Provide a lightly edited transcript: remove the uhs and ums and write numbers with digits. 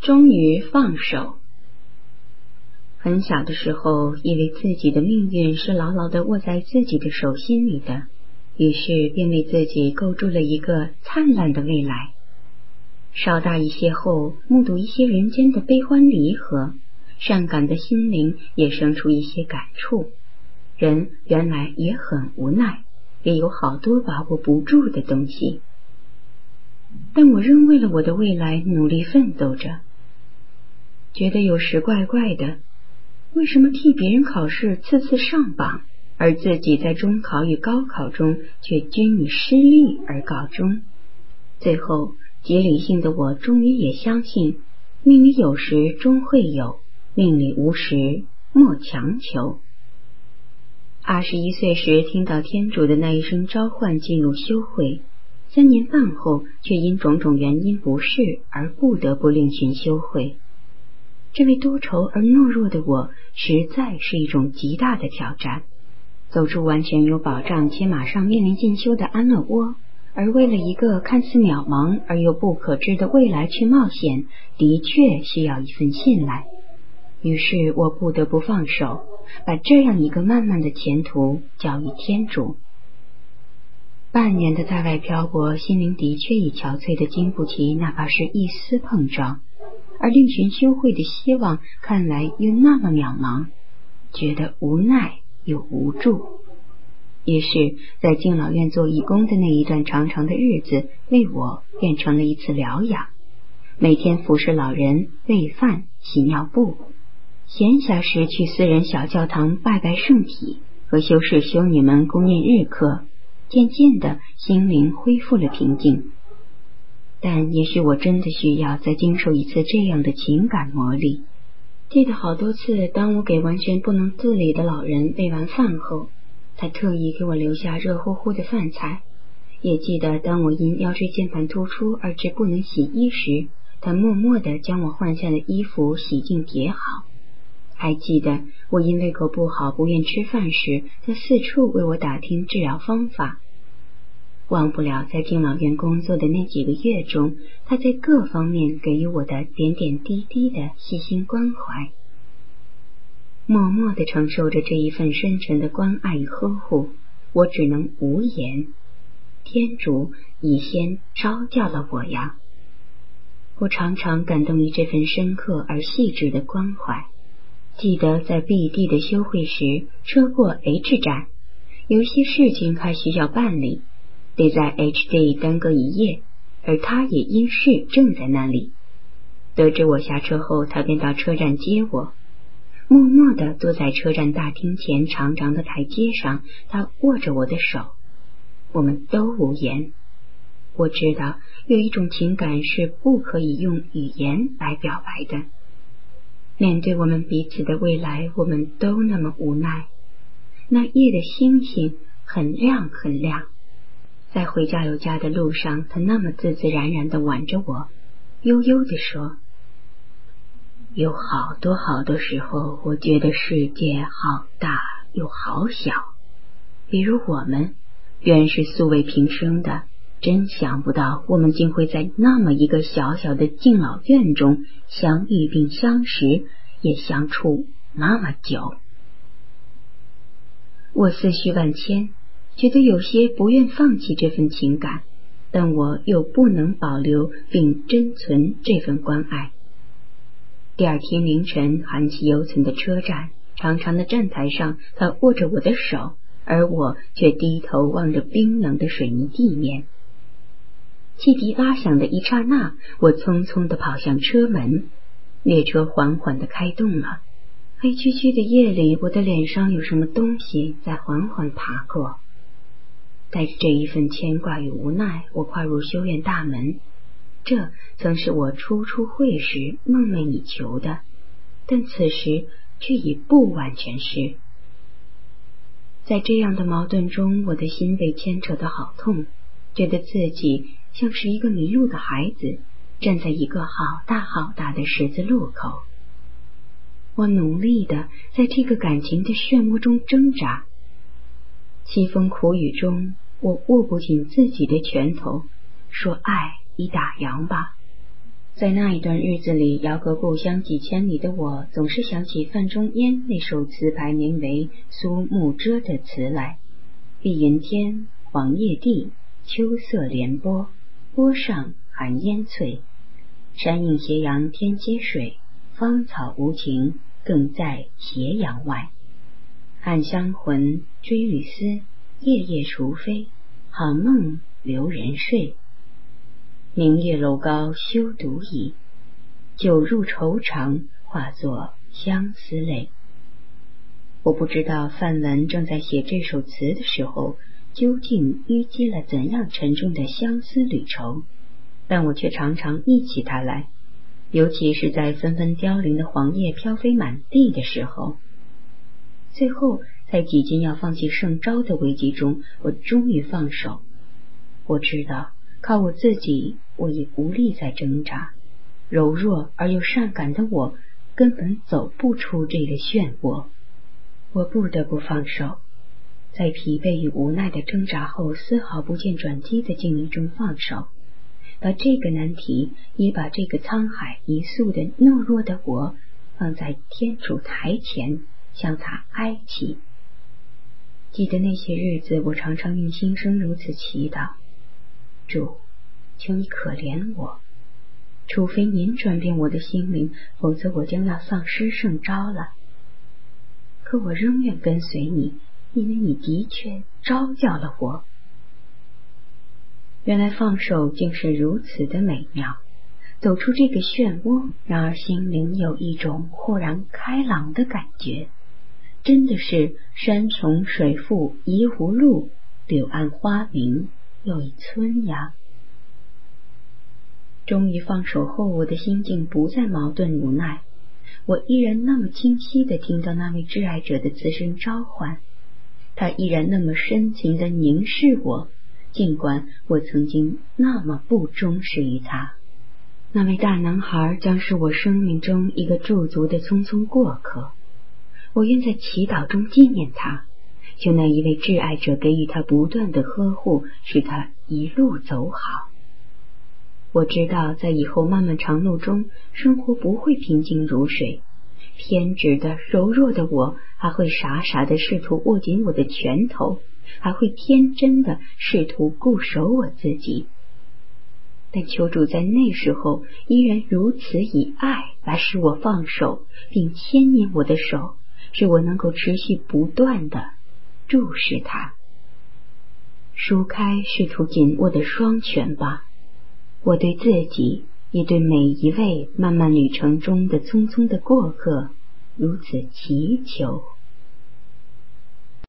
终于放手。很小的时候，以为自己的命运是牢牢地握在自己的手心里的，于是便为自己构筑了一个灿烂的未来。稍大一些后，目睹一些人间的悲欢离合，善感的心灵也生出一些感触。人原来也很无奈，也有好多把握不住的东西。但我仍为了我的未来努力奋斗着，觉得有时怪怪的，为什么替别人考试次次上榜，而自己在中考与高考中却均以失利而告终？最后极理性的我终于也相信，命里有时终会有，命里无时莫强求。21岁时听到天主的那一声召唤，进入修会，3年半后却因种种原因不适而不得不另寻修会。这位多愁而懦弱的我，实在是一种极大的挑战。走出完全有保障且马上面临进修的安乐窝，而为了一个看似渺茫而又不可知的未来去冒险，的确需要一份信赖。于是我不得不放手，把这样一个漫漫的前途交予天主。半年的在外漂泊，心灵的确已憔悴的经不起哪怕是一丝碰撞，而另寻修会的希望看来又那么渺茫，觉得无奈又无助。于是在敬老院做义工的那一段长长的日子，为我变成了一次疗养，每天服侍老人、喂饭、洗尿布，闲暇时去私人小教堂拜拜圣体，和修士修女们共念日课，渐渐的心灵恢复了平静。但也许我真的需要再经受一次这样的情感磨砺。记得好多次，当我给完全不能自理的老人喂完饭后，他特意给我留下热乎乎的饭菜。也记得当我因腰椎间盘突出而致不能洗衣时，他默默地将我换下的衣服洗净叠好。还记得我因胃口不好不愿吃饭时，他四处为我打听治疗方法。忘不了在敬老院工作的那几个月中，他在各方面给予我的点点滴滴的细心关怀。默默地承受着这一份深沉的关爱与呵护，我只能无言。天主已先召叫了我呀！我常常感动于这份深刻而细致的关怀。记得在 BD 的修会时，车过 H 站，有一些事情还需要办理，得在 HD 耽搁一夜，而他也因事正在那里。得知我下车后，他便到车站接我。默默地坐在车站大厅前长长的台阶上，他握着我的手，我们都无言。我知道有一种情感是不可以用语言来表白的。面对我们彼此的未来，我们都那么无奈。那夜的星星很亮很亮，在回加油家的路上，他那么自自然然地挽着我，悠悠地说，有好多好多时候，我觉得世界好大又好小，比如我们原是素未平生的，真想不到我们竟会在那么一个小小的敬老院中相遇并相识，也相处那么久。我思绪万千，觉得有些不愿放弃这份情感，但我又不能保留并珍存这份关爱。第二天凌晨，寒气犹存的车站，长长的站台上，他握着我的手，而我却低头望着冰冷的水泥地面。汽笛拉响的一刹那，我匆匆地跑向车门，列车缓缓地开动了。黑黢黢的夜里，我的脸上有什么东西在缓缓爬过。带着这一份牵挂与无奈，我跨入修院大门。这曾是我初出会时梦寐以求的，但此时却已不完全是。在这样的矛盾中，我的心被牵扯得好痛，觉得自己像是一个迷路的孩子，站在一个好大好大的十字路口。我努力地在这个感情的漩涡中挣扎，凄风苦雨中，我握不紧自己的拳头，说爱已打烊吧。 在那一段日子里，遥隔故乡几千里的我，总是想起范仲淹那首词牌名为《苏幕遮》的词来：碧云天，黄叶地，秋色连波，波上寒烟翠。山映斜阳天接水，芳草无情，更在斜阳外。暗香魂，追雨丝，夜夜除非，好梦留人睡。明月楼高休独倚，酒入愁肠，化作相思泪。我不知道范文正在写这首词的时候，究竟淤积了怎样沉重的相思旅愁，但我却常常忆起它来，尤其是在纷纷凋零的黄叶飘飞满地的时候。最后，在几近要放弃圣招的危机中，我终于放手。我知道，靠我自己，我已无力再挣扎。柔弱而又善感的我，根本走不出这个漩涡。我不得不放手，在疲惫与无奈的挣扎后，丝毫不见转机的境遇中放手，把这个难题，也把这个沧海一粟的懦弱的我，放在天主台前，向他哀祈。记得那些日子，我常常用心声如此祈祷：主，求你可怜我，除非您转变我的心灵，否则我将要丧失圣招了。可我仍愿跟随你，因为你的确招叫了我。原来放手竟是如此的美妙，走出这个漩涡，然而心灵有一种豁然开朗的感觉，真的是山重水复疑无路，柳暗花明又一村呀。终于放手后，我的心境不再矛盾无奈，我依然那么清晰地听到那位挚爱者的此声召唤，他依然那么深情地凝视我，尽管我曾经那么不忠实于他。那位大男孩将是我生命中一个驻足的匆匆过客，我愿在祈祷中纪念他，求那一位挚爱者给予他不断的呵护，使他一路走好。我知道在以后漫漫长路中，生活不会平静如水，偏执的柔弱的我还会傻傻的试图握紧我的拳头，还会天真的试图固守我自己。但求主在那时候依然如此以爱来使我放手，并牵引我的手，使我能够持续不断的注视他。舒开试图紧握的双拳吧，我对自己，也对每一位漫漫旅程中的匆匆的过客，如此祈求。